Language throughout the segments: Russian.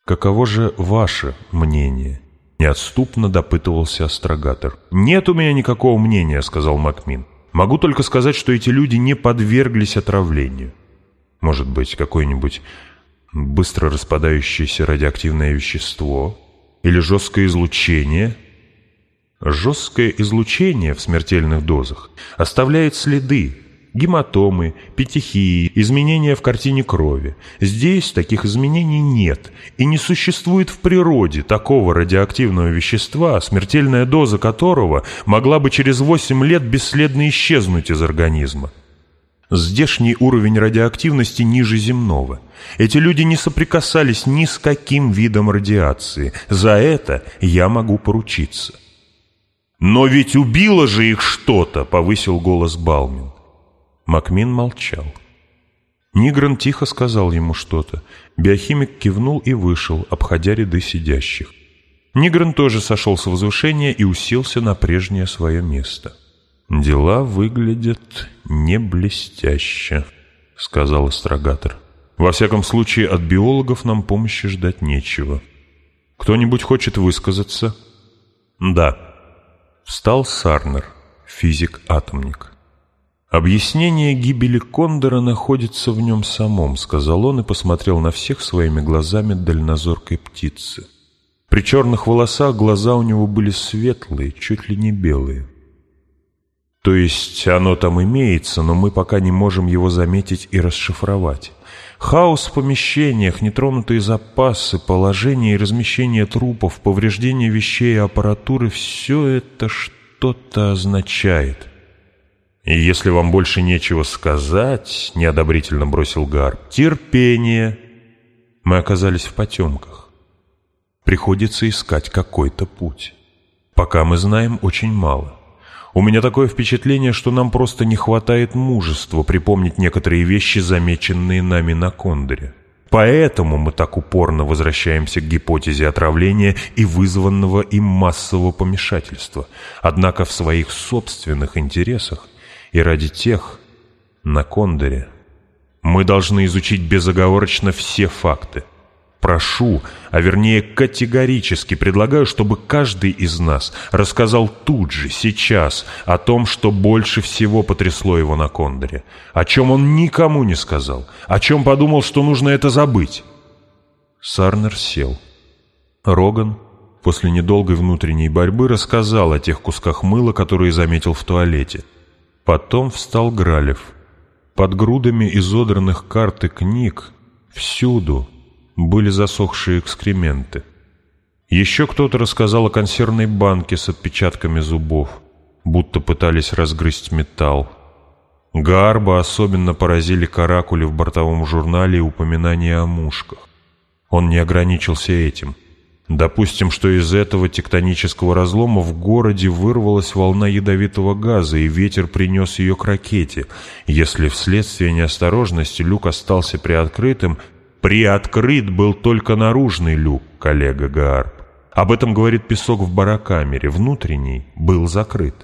«Каково же ваше мнение?» — неотступно допытывался астрогатор. «Нет у меня никакого мнения», — сказал Макмин. «Могу только сказать, что эти люди не подверглись отравлению. Может быть, какое-нибудь быстро распадающееся радиоактивное вещество или жесткое излучение?» Жесткое излучение в смертельных дозах оставляет следы, гематомы, петехии, изменения в картине крови. Здесь таких изменений нет, и не существует в природе такого радиоактивного вещества, смертельная доза которого могла бы через 8 лет бесследно исчезнуть из организма. Здешний уровень радиоактивности ниже земного. Эти люди не соприкасались ни с каким видом радиации. За это я могу поручиться. «Но ведь убило же их что-то!» — повысил голос Балмин. Макмин молчал. Нигран тихо сказал ему что-то. Биохимик кивнул и вышел, обходя ряды сидящих. Нигран тоже сошел с возвышения и уселся на прежнее свое место. «Дела выглядят не блестяще», — сказал астрогатор. «Во всяком случае, от биологов нам помощи ждать нечего. Кто-нибудь хочет высказаться?» «Да». Встал Сарнер, физик-атомник. «Объяснение гибели Кондора находится в нем самом», — сказал он и посмотрел на всех своими глазами дальнозоркой птицы. При черных волосах глаза у него были светлые, чуть ли не белые. «То есть оно там имеется, но мы пока не можем его заметить и расшифровать. Хаос в помещениях, нетронутые запасы, положение и размещение трупов, повреждение вещей и аппаратуры — все это что-то означает». «И если вам больше нечего сказать, — неодобрительно бросил Гарп, — терпение». Мы оказались в потемках. Приходится искать какой-то путь. Пока мы знаем очень мало. У меня такое впечатление, что нам просто не хватает мужества припомнить некоторые вещи, замеченные нами на Кондоре. Поэтому мы так упорно возвращаемся к гипотезе отравления и вызванного им массового помешательства. Однако в своих собственных интересах и ради тех на Кондоре мы должны изучить безоговорочно все факты. Прошу, а вернее категорически предлагаю, чтобы каждый из нас рассказал тут же, сейчас, о том, что больше всего потрясло его на Кондоре, о чем он никому не сказал, о чем подумал, что нужно это забыть. Сарнер сел. Роган после недолгой внутренней борьбы рассказал о тех кусках мыла, которые заметил в туалете. Потом встал Гралев. Под грудами изодранных карт и книг всюду были засохшие экскременты. Еще кто-то рассказал о консервной банке с отпечатками зубов, будто пытались разгрызть металл. Гарба особенно поразили каракули в бортовом журнале и упоминания о мушках. Он не ограничился этим. Допустим, что из этого тектонического разлома в городе вырвалась волна ядовитого газа, и ветер принес ее к ракете. Если вследствие неосторожности люк остался приоткрытым, приоткрыт был только наружный люк, коллега Гарп. Об этом говорит песок в барокамере. Внутренний был закрыт.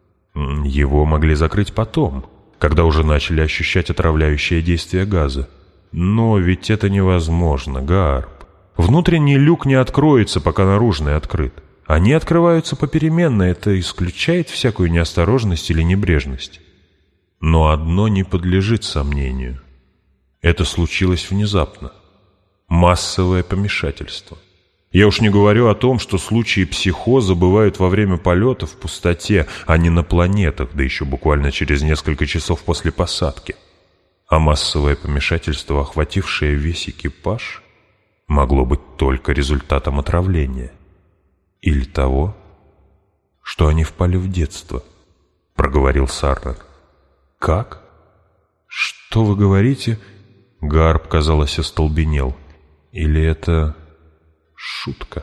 Его могли закрыть потом, когда уже начали ощущать отравляющее действие газа. Но ведь это невозможно, Гарп. Внутренний люк не откроется, пока наружный открыт. Они открываются попеременно, это исключает всякую неосторожность или небрежность. Но одно не подлежит сомнению. Это случилось внезапно. Массовое помешательство. Я уж не говорю о том, что случаи психоза бывают во время полета в пустоте, а не на планетах, да еще буквально через несколько часов после посадки. А массовое помешательство, охватившее весь экипаж, могло быть только результатом отравления. Или того, что они впали в детство, проговорил Сарнер. Как? Что вы говорите? Гарп, казалось, остолбенел. Или это шутка?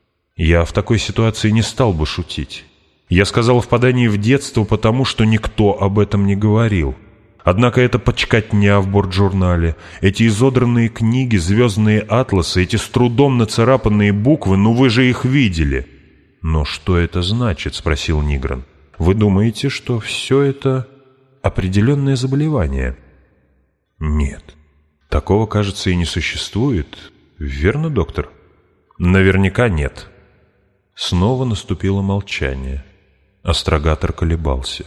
Я в такой ситуации не стал бы шутить. Я сказал о впадании в детство, потому что никто об этом не говорил. Однако это почкотня в бортжурнале, эти изодранные книги, звездные атласы, эти с трудом нацарапанные буквы, ну вы же их видели. «Но что это значит?» — спросил Нигран. «Вы думаете, что все это определенное заболевание?» «Нет. Такого, кажется, и не существует. Верно, доктор?» Наверняка нет. Снова наступило молчание. Астрогатор колебался.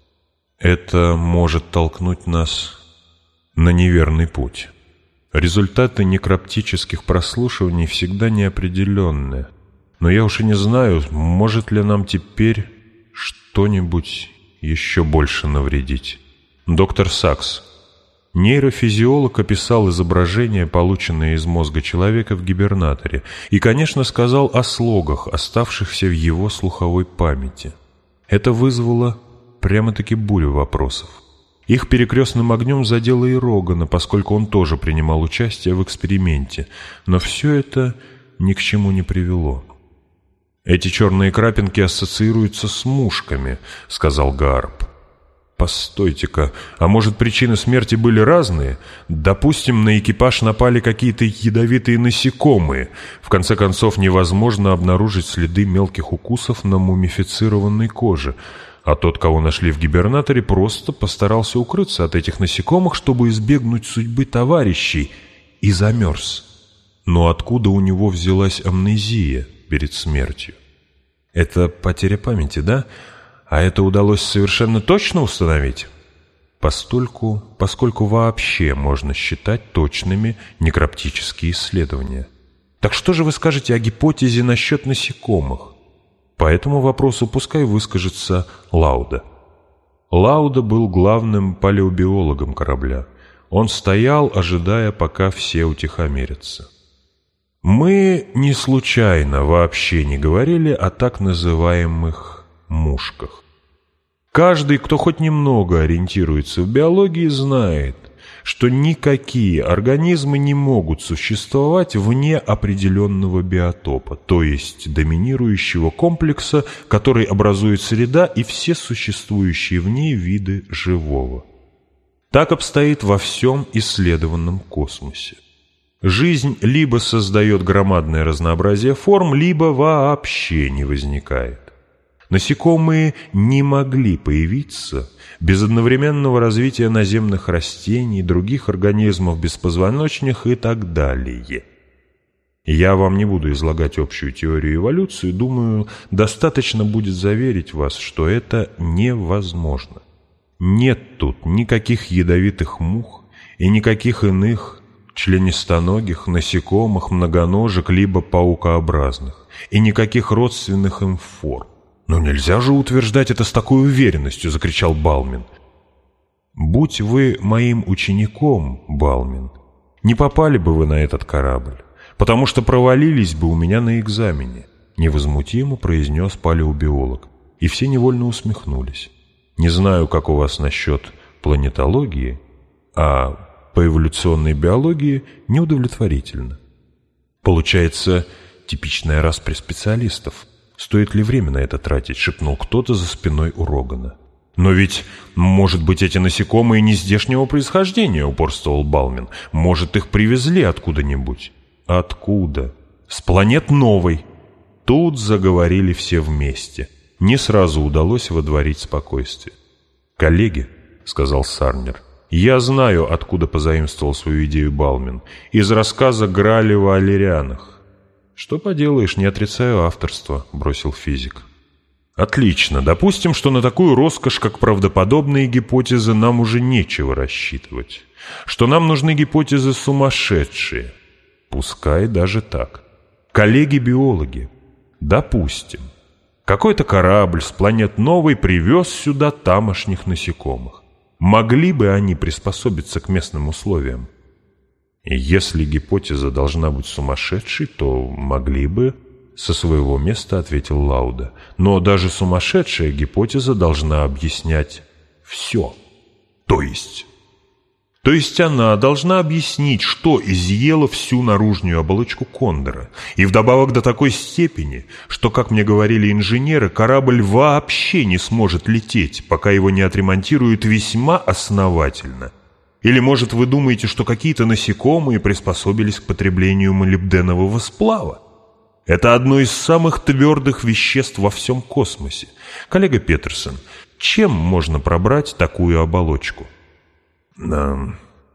Это может толкнуть нас на неверный путь. Результаты некроптических прослушиваний всегда неопределенные. Но я уж и не знаю, может ли нам теперь что-нибудь еще больше навредить. Доктор Сакс, нейрофизиолог, описал изображение, полученное из мозга человека в гибернаторе, и, конечно, сказал о слогах, оставшихся в его слуховой памяти. Это вызвало прямо-таки бурю вопросов. Их перекрестным огнем задело и Рогана, поскольку он тоже принимал участие в эксперименте, но все это ни к чему не привело. «Эти черные крапинки ассоциируются с мушками», — сказал Гарп. «Постойте-ка, а может, причины смерти были разные? Допустим, на экипаж напали какие-то ядовитые насекомые. В конце концов, невозможно обнаружить следы мелких укусов на мумифицированной коже. А тот, кого нашли в гибернаторе, просто постарался укрыться от этих насекомых, чтобы избегнуть судьбы товарищей, и замерз. Но откуда у него взялась амнезия перед смертью? Это потеря памяти, да? А это удалось совершенно точно установить? Поскольку вообще можно считать точными некроптические исследования. Так что же вы скажете о гипотезе насчет насекомых? По этому вопросу пускай выскажется Лауда. Лауда был главным палеобиологом корабля. Он стоял, ожидая, пока все утихомирятся. Мы не случайно вообще не говорили о так называемых мушках. Каждый, кто хоть немного ориентируется в биологии, знает, что никакие организмы не могут существовать вне определенного биотопа, то есть доминирующего комплекса, который образует среда и все существующие в ней виды живого. Так обстоит во всем исследованном космосе. Жизнь либо создает громадное разнообразие форм, либо вообще не возникает. Насекомые не могли появиться без одновременного развития наземных растений, других организмов, беспозвоночных и так далее. Я вам не буду излагать общую теорию эволюции, думаю, достаточно будет заверить вас, что это невозможно. Нет тут никаких ядовитых мух и никаких иных членистоногих, насекомых, многоножек, либо паукообразных, и никаких родственных им форм. «Но нельзя же утверждать это с такой уверенностью!» — закричал Балмин. «Будь вы моим учеником, Балмин, не попали бы вы на этот корабль, потому что провалились бы у меня на экзамене», — невозмутимо произнес палеобиолог, и все невольно усмехнулись. «Не знаю, как у вас насчет планетологии, а по эволюционной биологии неудовлетворительно. Получается, типичная распри специалистов. Стоит ли время на это тратить?» — шепнул кто-то за спиной у Рогана. «Но ведь, может быть, эти насекомые не здешнего происхождения», — упорствовал Балмин. «Может, их привезли откуда-нибудь?» «Откуда?» «С планет новой». Тут заговорили все вместе. Не сразу удалось водворить спокойствие. «Коллеги», — сказал Сарнер, — «я знаю, откуда позаимствовал свою идею Балмин. Из рассказа Гралева о лирянах». «Что поделаешь, не отрицаю авторство», — бросил физик. «Отлично. Допустим, что на такую роскошь, как правдоподобные гипотезы, нам уже нечего рассчитывать. Что нам нужны гипотезы сумасшедшие. Пускай даже так. Коллеги-биологи, допустим, какой-то корабль с планет новой привез сюда тамошних насекомых. Могли бы они приспособиться к местным условиям? И если гипотеза должна быть сумасшедшей, то могли бы, со своего места ответил Лауда. Но даже сумасшедшая гипотеза должна объяснять все. То есть она должна объяснить, что изъело всю наружную оболочку Кондора. И вдобавок до такой степени, что, как мне говорили инженеры, корабль вообще не сможет лететь, пока его не отремонтируют весьма основательно. Или, может, вы думаете, что какие-то насекомые приспособились к потреблению молибденового сплава? Это одно из самых твердых веществ во всем космосе. Коллега Петерсон, чем можно пробрать такую оболочку?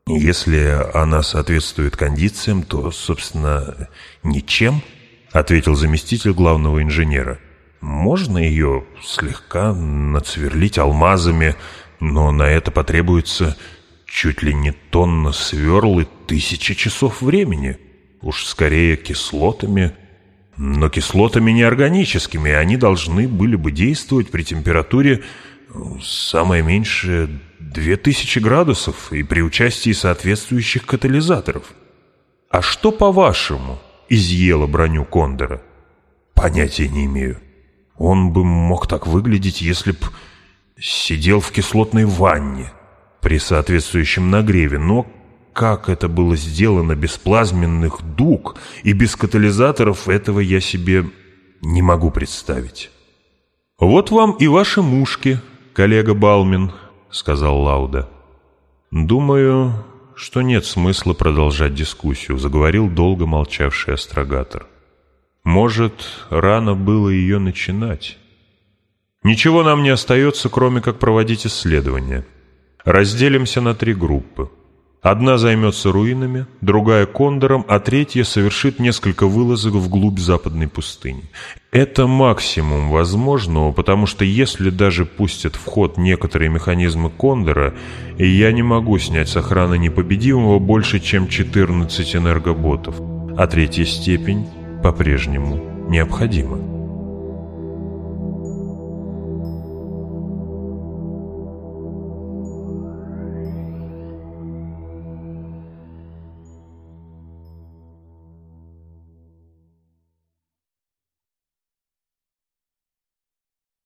«Если она соответствует кондициям, то, собственно, ничем», — ответил заместитель главного инженера. «Можно ее слегка нацверлить алмазами, но на это потребуется чуть ли не тонна сверл и 1000 часов времени. Уж скорее кислотами, но кислотами неорганическими, они должны были бы действовать при температуре самое меньшее 2000 градусов и при участии соответствующих катализаторов. А что, по-вашему, изъело броню Кондора? Понятия не имею. Он бы мог так выглядеть, если б сидел в кислотной ванне при соответствующем нагреве, но как это было сделано без плазменных дуг и без катализаторов, этого я себе не могу представить. «Вот вам и ваши мушки, коллега Балмин», — сказал Лауда. «Думаю, что нет смысла продолжать дискуссию», — заговорил долго молчавший астрогатор. «Может, рано было ее начинать. Ничего нам не остается, кроме как проводить исследования. Разделимся на 3 группы. Одна займется руинами, другая — Кондором, а третья совершит несколько вылазок вглубь западной пустыни. Это максимум возможного, потому что если даже пустят в ход некоторые механизмы Кондора, я не могу снять с охраны непобедимого больше, чем 14 энергоботов, а 3-я степень по-прежнему необходима».